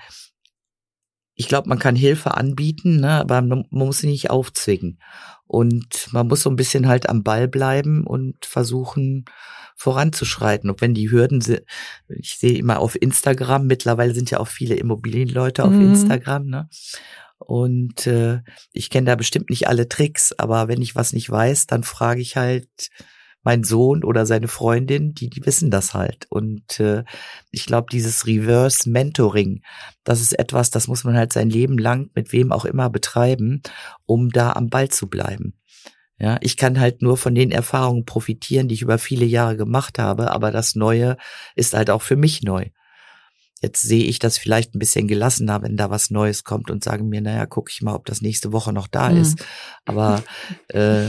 ich glaube, man kann Hilfe anbieten, ne? Aber man, man muss sie nicht aufzwingen. Und man muss so ein bisschen halt am Ball bleiben und versuchen, voranzuschreiten. Und wenn die Hürden sind, ich sehe immer auf Instagram, mittlerweile sind ja auch viele Immobilienleute auf mhm. Instagram, ne? Und äh, ich kenne da bestimmt nicht alle Tricks, aber wenn ich was nicht weiß, dann frage ich halt meinen Sohn oder seine Freundin, die die wissen das halt. Und äh, ich glaube, dieses Reverse Mentoring, das ist etwas, das muss man halt sein Leben lang mit wem auch immer betreiben, um da am Ball zu bleiben. Ja, ich kann halt nur von den Erfahrungen profitieren, die ich über viele Jahre gemacht habe, aber das Neue ist halt auch für mich neu. Jetzt sehe ich das vielleicht ein bisschen gelassener, wenn da was Neues kommt und sage mir, naja, gucke ich mal, ob das nächste Woche noch da Mhm. ist. Aber äh,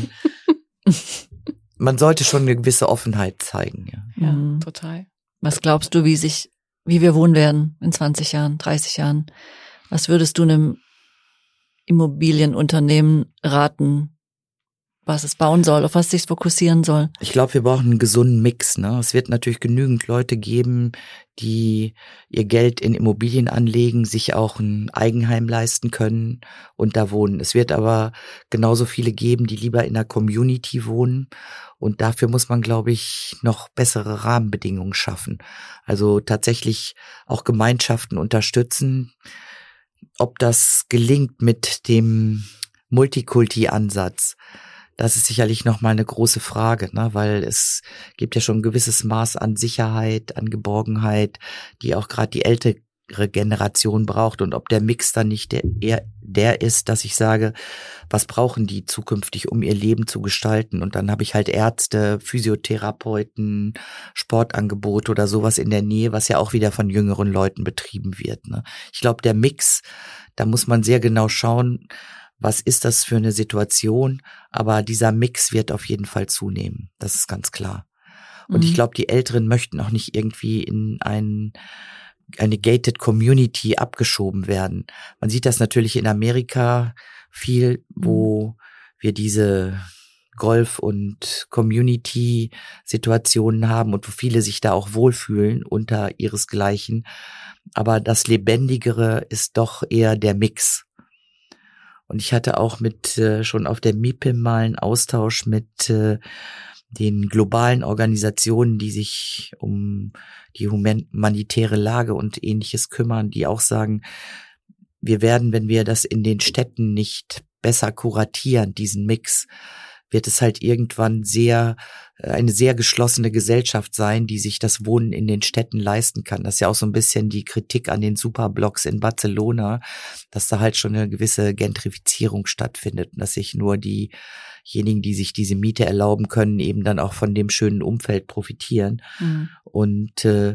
man sollte schon eine gewisse Offenheit zeigen. Ja. Ja, Mhm. total. Was glaubst du, wie sich, wie wir wohnen werden in zwanzig Jahren, dreißig Jahren? Was würdest du einem Immobilienunternehmen raten, was es bauen soll, auf was es sich fokussieren soll? Ich glaube, wir brauchen einen gesunden Mix. Ne? Es wird natürlich genügend Leute geben, die ihr Geld in Immobilien anlegen, sich auch ein Eigenheim leisten können und da wohnen. Es wird aber genauso viele geben, die lieber in der Community wohnen. Und dafür muss man, glaube ich, noch bessere Rahmenbedingungen schaffen. Also tatsächlich auch Gemeinschaften unterstützen. Ob das gelingt mit dem Multikulti-Ansatz, das ist sicherlich noch mal eine große Frage, ne? Weil es gibt ja schon ein gewisses Maß an Sicherheit, an Geborgenheit, die auch gerade die ältere Generation braucht. Und ob der Mix dann nicht der, eher der ist, dass ich sage, was brauchen die zukünftig, um ihr Leben zu gestalten? Und dann habe ich halt Ärzte, Physiotherapeuten, Sportangebote oder sowas in der Nähe, was ja auch wieder von jüngeren Leuten betrieben wird. Ne? Ich glaube, der Mix, da muss man sehr genau schauen, was ist das für eine Situation? Aber dieser Mix wird auf jeden Fall zunehmen. Das ist ganz klar. Und Mhm. ich glaube, die Älteren möchten auch nicht irgendwie in ein, eine gated Community abgeschoben werden. Man sieht das natürlich in Amerika viel, wo wir diese Golf- und Community-Situationen haben und wo viele sich da auch wohlfühlen unter ihresgleichen. Aber das Lebendigere ist doch eher der Mix. Und ich hatte auch mit äh, schon auf der M I P I M mal einen Austausch mit äh, den globalen Organisationen, die sich um die humanitäre Lage und Ähnliches kümmern, die auch sagen, wir werden, wenn wir das in den Städten nicht besser kuratieren, diesen Mix, wird es halt irgendwann sehr eine sehr geschlossene Gesellschaft sein, die sich das Wohnen in den Städten leisten kann. Das ist ja auch so ein bisschen die Kritik an den Superblocks in Barcelona, dass da halt schon eine gewisse Gentrifizierung stattfindet und dass sich nur diejenigen, die sich diese Miete erlauben können, eben dann auch von dem schönen Umfeld profitieren. Mhm. Und äh,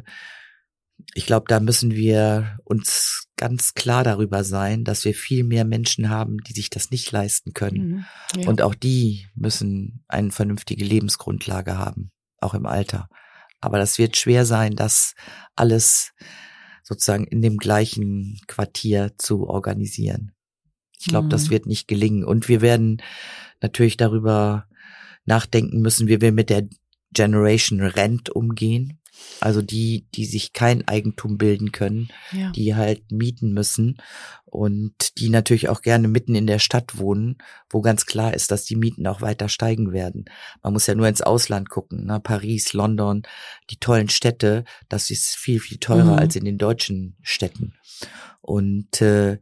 ich glaube, da müssen wir uns ganz klar darüber sein, dass wir viel mehr Menschen haben, die sich das nicht leisten können. Mhm. Ja. Und auch die müssen eine vernünftige Lebensgrundlage haben, auch im Alter. Aber das wird schwer sein, das alles sozusagen in dem gleichen Quartier zu organisieren. Ich glaube, Mhm. das wird nicht gelingen. Und wir werden natürlich darüber nachdenken müssen, wie wir mit der Generation Rent umgehen. Also die, die sich kein Eigentum bilden können, Ja. die halt mieten müssen und die natürlich auch gerne mitten in der Stadt wohnen, wo ganz klar ist, dass die Mieten auch weiter steigen werden. Man muss ja nur ins Ausland gucken, ne? Paris, London, die tollen Städte, das ist viel, viel teurer Mhm. als in den deutschen Städten. Und äh,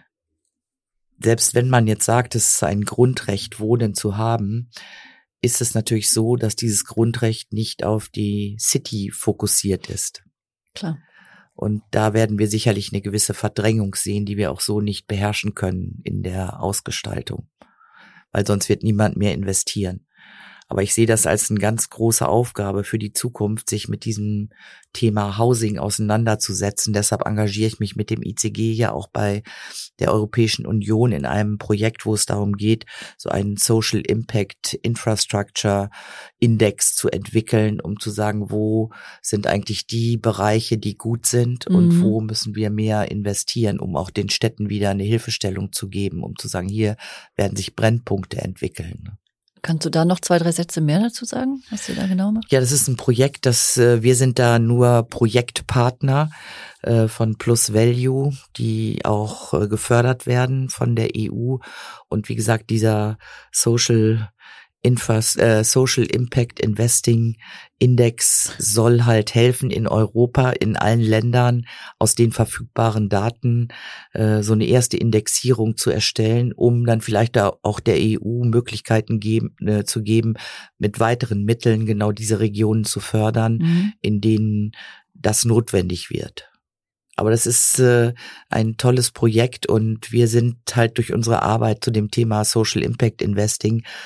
selbst wenn man jetzt sagt, es ist ein Grundrecht, Wohnen zu haben, ist es natürlich so, dass dieses Grundrecht nicht auf die City fokussiert ist. klar. Und da werden wir sicherlich eine gewisse Verdrängung sehen, die wir auch so nicht beherrschen können in der Ausgestaltung. Weil sonst wird niemand mehr investieren. Aber ich sehe das als eine ganz große Aufgabe für die Zukunft, sich mit diesem Thema Housing auseinanderzusetzen. Deshalb engagiere ich mich mit dem I C G ja auch bei der Europäischen Union in einem Projekt, wo es darum geht, so einen Social Impact Infrastructure Index zu entwickeln, um zu sagen, wo sind eigentlich die Bereiche, die gut sind und Mhm. wo müssen wir mehr investieren, um auch den Städten wieder eine Hilfestellung zu geben, um zu sagen, hier werden sich Brennpunkte entwickeln. Kannst du da noch zwei, drei Sätze mehr dazu sagen, was ihr da genau macht? Ja, das ist ein Projekt, das äh, wir sind da nur Projektpartner äh, von Plus Value, die auch äh, gefördert werden von der E U. Und wie gesagt, dieser Social Infras äh, Social Impact Investing Index soll halt helfen, in Europa, in allen Ländern aus den verfügbaren Daten äh, so eine erste Indexierung zu erstellen, um dann vielleicht da auch der E U Möglichkeiten geben, äh, zu geben, mit weiteren Mitteln genau diese Regionen zu fördern, Mhm. in denen das notwendig wird. Aber das ist äh, ein tolles Projekt und wir sind halt durch unsere Arbeit zu dem Thema Social Impact Investing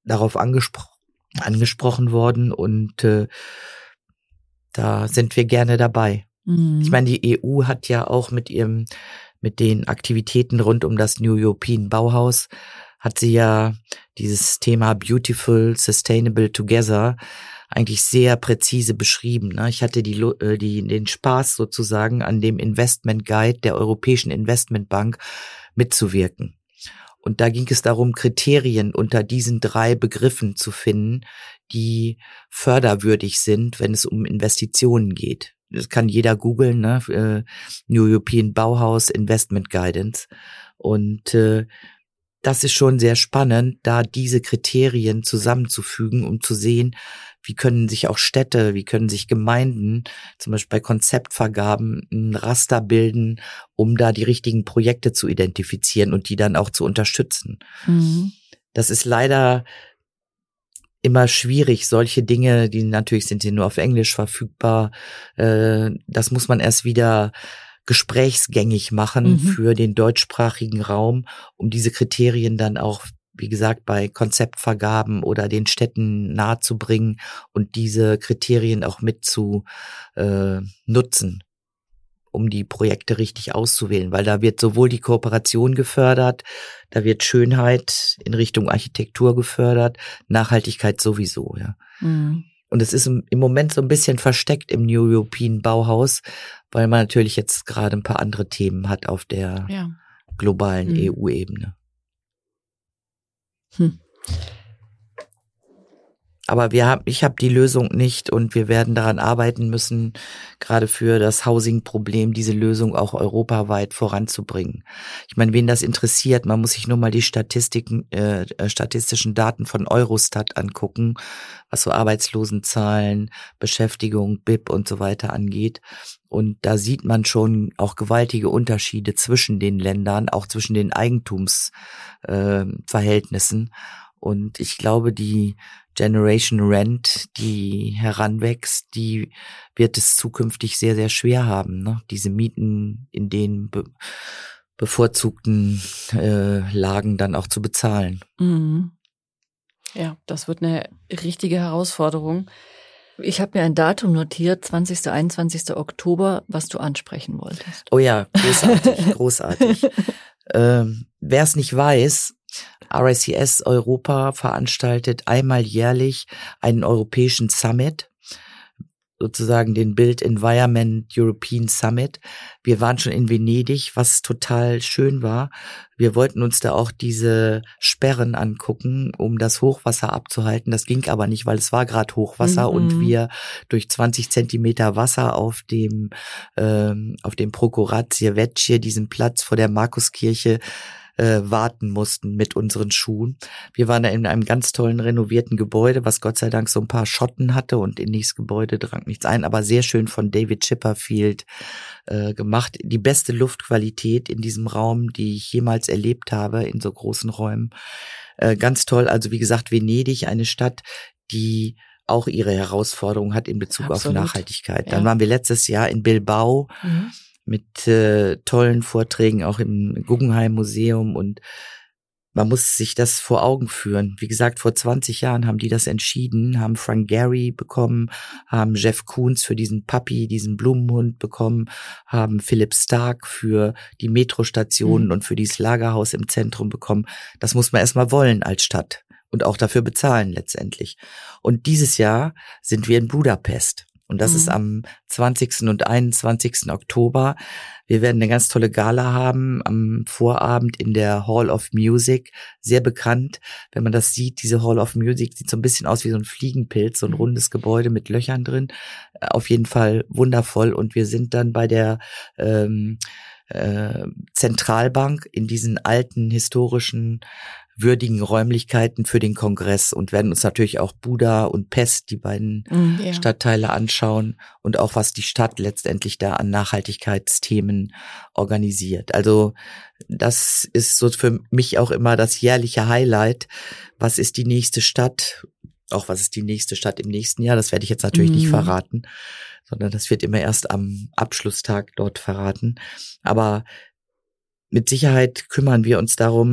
darauf angespro- angesprochen worden und äh, da sind wir gerne dabei. Mhm. Ich meine, die E U hat ja auch mit ihrem, mit den Aktivitäten rund um das New European Bauhaus, hat sie ja dieses Thema Beautiful, Sustainable Together eigentlich sehr präzise beschrieben. Ich hatte die, die, den Spaß sozusagen an dem Investment Guide der Europäischen Investmentbank mitzuwirken. Und da ging es darum, Kriterien unter diesen drei Begriffen zu finden, die förderwürdig sind, wenn es um Investitionen geht. Das kann jeder googeln, ne? New European Bauhaus Investment Guidance. Und äh, das ist schon sehr spannend, da diese Kriterien zusammenzufügen, um zu sehen, wie können sich auch Städte, wie können sich Gemeinden, zum Beispiel bei Konzeptvergaben, ein Raster bilden, um da die richtigen Projekte zu identifizieren und die dann auch zu unterstützen. Mhm. Das ist leider immer schwierig, solche Dinge, die natürlich sind sie nur auf Englisch verfügbar, äh, das muss man erst wieder gesprächsgängig machen mhm. für den deutschsprachigen Raum, um diese Kriterien dann auch, wie gesagt, bei Konzeptvergaben oder den Städten nahezubringen und diese Kriterien auch mit zu äh, nutzen, um die Projekte richtig auszuwählen, weil da wird sowohl die Kooperation gefördert, da wird Schönheit in Richtung Architektur gefördert, Nachhaltigkeit sowieso, ja. Mhm. Und es ist im Moment so ein bisschen versteckt im New European Bauhaus, weil man natürlich jetzt gerade ein paar andere Themen hat auf der ja. globalen mhm. E U-Ebene. Hm. Aber wir haben, ich habe die Lösung nicht und wir werden daran arbeiten müssen, gerade für das Housing-Problem diese Lösung auch europaweit voranzubringen. Ich meine, wen das interessiert, man muss sich nur mal die Statistiken, äh, statistischen Daten von Eurostat angucken, was so Arbeitslosenzahlen, Beschäftigung, B I P und so weiter angeht. Und da sieht man schon auch gewaltige Unterschiede zwischen den Ländern, auch zwischen den Eigentumsverhältnissen. Äh, und ich glaube, die Generation Rent, die heranwächst, die wird es zukünftig sehr, sehr schwer haben, ne? Diese Mieten in den be- bevorzugten äh, Lagen dann auch zu bezahlen. Mhm. Ja, das wird eine richtige Herausforderung. Ich habe mir ein Datum notiert, zwanzigster, einundzwanzigster Oktober, was du ansprechen wolltest. Oh ja, großartig, großartig. Ähm, wer es nicht weiß, R I C S Europa veranstaltet einmal jährlich einen europäischen Summit, sozusagen den Built Environment European Summit. Wir waren schon in Venedig, was total schön war. Wir wollten uns da auch diese Sperren angucken, um das Hochwasser abzuhalten. Das ging aber nicht, weil es war gerade Hochwasser mhm. und wir durch zwanzig Zentimeter Wasser auf dem ähm, auf dem Procuratsie Vecchie, diesem Platz vor der Markuskirche, Äh, warten mussten mit unseren Schuhen. Wir waren da in einem ganz tollen renovierten Gebäude, was Gott sei Dank so ein paar Schotten hatte und in dieses Gebäude drang nichts ein, aber sehr schön von David Chipperfield äh, gemacht. Die beste Luftqualität in diesem Raum, die ich jemals erlebt habe, in so großen Räumen. Äh, ganz toll, also wie gesagt, Venedig, eine Stadt, die auch ihre Herausforderungen hat in Bezug Absolut. Auf Nachhaltigkeit. Ja. Dann waren wir letztes Jahr in Bilbao, mhm. mit äh, tollen Vorträgen auch im Guggenheim Museum und man muss sich das vor Augen führen. Wie gesagt, vor zwanzig Jahren haben die das entschieden, haben Frank Gehry bekommen, haben Jeff Koons für diesen Puppy, diesen Blumenhund bekommen, haben Philipp Stark für die Metrostationen mhm. und für dieses Lagerhaus im Zentrum bekommen. Das muss man erstmal wollen als Stadt und auch dafür bezahlen letztendlich. Und dieses Jahr sind wir in Budapest. Und das mhm. ist am zwanzigsten und einundzwanzigsten Oktober. Wir werden eine ganz tolle Gala haben am Vorabend in der Hall of Music. Sehr bekannt, wenn man das sieht, diese Hall of Music sieht so ein bisschen aus wie so ein Fliegenpilz, so ein rundes Gebäude mit Löchern drin. Auf jeden Fall wundervoll. Und wir sind dann bei der ähm, äh, Zentralbank in diesen alten historischen würdigen Räumlichkeiten für den Kongress und werden uns natürlich auch Buda und Pest, die beiden mm, yeah. Stadtteile anschauen und auch was die Stadt letztendlich da an Nachhaltigkeitsthemen organisiert. Also das ist so für mich auch immer das jährliche Highlight. Was ist die nächste Stadt? Auch was ist die nächste Stadt im nächsten Jahr? Das werde ich jetzt natürlich mm. nicht verraten, sondern das wird immer erst am Abschlusstag dort verraten. Aber mit Sicherheit kümmern wir uns darum,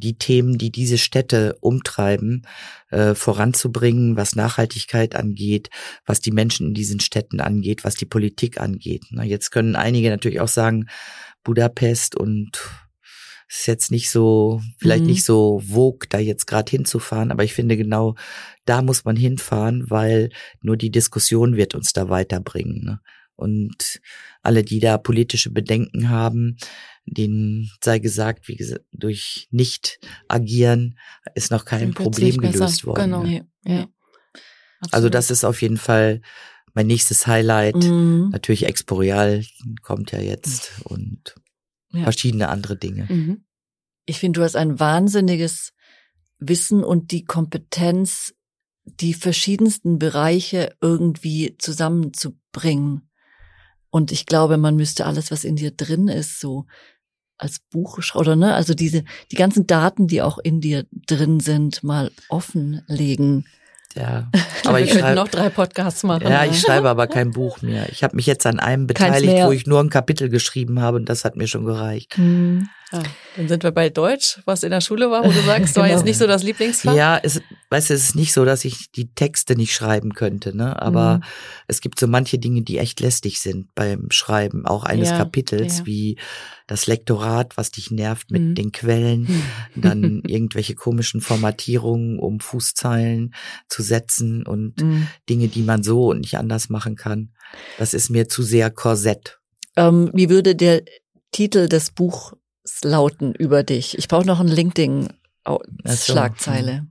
die Themen, die diese Städte umtreiben, äh, voranzubringen, was Nachhaltigkeit angeht, was die Menschen in diesen Städten angeht, was die Politik angeht. Na, jetzt können einige natürlich auch sagen, Budapest und ist jetzt nicht so, vielleicht mhm. nicht so vogue, da jetzt gerade hinzufahren, aber ich finde genau, da muss man hinfahren, weil nur die Diskussion wird uns da weiterbringen. Ne? Und alle, die da politische Bedenken haben, denen sei gesagt, wie gesagt, durch Nicht-Agieren ist noch kein Problem gelöst worden. Genau. Ne? Ja. Ja. Also das ist auf jeden Fall mein nächstes Highlight. Mhm. Natürlich Exporeal kommt ja jetzt und ja. verschiedene andere Dinge. Mhm. Ich finde, du hast ein wahnsinniges Wissen und die Kompetenz, die verschiedensten Bereiche irgendwie zusammenzubringen. Und ich glaube, man müsste alles, was in dir drin ist, so als Buch oder ne, also diese die ganzen Daten, die auch in dir drin sind, mal offenlegen. Ja, aber ich schreibe noch drei Podcasts machen. Ja, ich schreibe aber kein Buch mehr. Ich habe mich jetzt an einem beteiligt, wo ich nur ein Kapitel geschrieben habe und das hat mir schon gereicht. Hm. Ah, dann sind wir bei Deutsch, was in der Schule war, wo du sagst, genau. war jetzt nicht so das Lieblingsfach. Ja, es, weißt du, es ist nicht so, dass ich die Texte nicht schreiben könnte, ne? Aber mhm. es gibt so manche Dinge, die echt lästig sind beim Schreiben, auch eines ja, Kapitels, ja. wie das Lektorat, was dich nervt mit mhm. den Quellen, mhm. dann irgendwelche komischen Formatierungen, um Fußzeilen zu setzen und mhm. Dinge, die man so und nicht anders machen kann. Das ist mir zu sehr Korsett. Ähm, wie würde der Titel des Buchs lauten über dich? Ich brauche noch eine LinkedIn-Schlagzeile.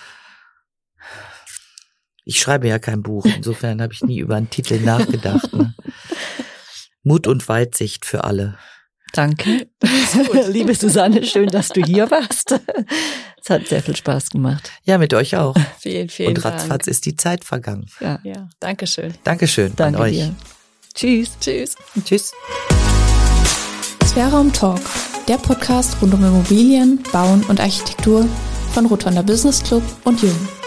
Ich schreibe ja kein Buch, insofern habe ich nie über einen Titel nachgedacht. Ne? Mut und Weitsicht für alle. Danke. Liebe Susanne, schön, dass du hier warst. Es hat sehr viel Spaß gemacht. Ja, mit euch auch. Vielen, vielen Dank. Und ratzfatz ist die Zeit vergangen. Ja, ja. Dankeschön. Dankeschön Danke an euch. Dir. Tschüss. Tschüss. Tschüss. Sphärraum Talk, der Podcast rund um Immobilien, Bauen und Architektur von Rotonda Business Club und Jung.